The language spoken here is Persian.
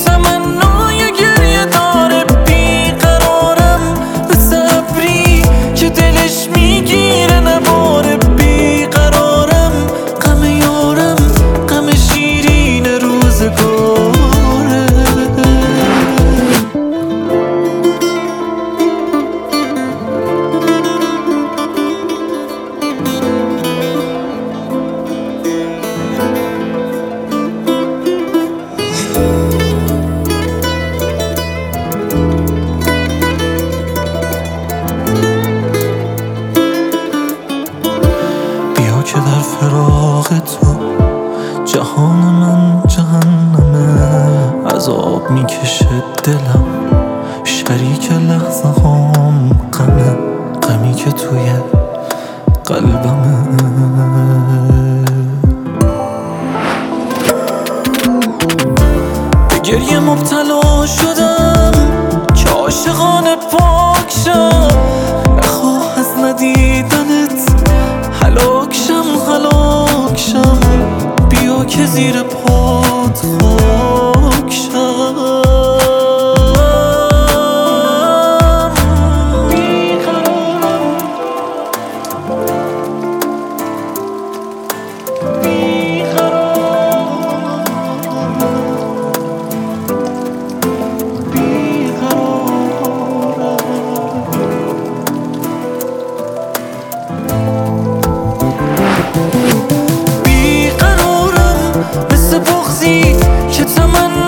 تمنای گریه داره. بیقرارم مثل ابری که دلش میگیره نباره. بیقرارم غم یارم غم شیرین روزگاره. بیا که در فراق تو جهان من جهنمه. عذاب میکشه دلم شریک لحظه هام غمه. غمی که توی قلبمه. به گریه مبتلا شدم که عاشقانه پاک شم. نخواه از ندیدنت هلاک شم. بیا که زیر پات خاک شم. بیقرارم مثل بغضی که تمنا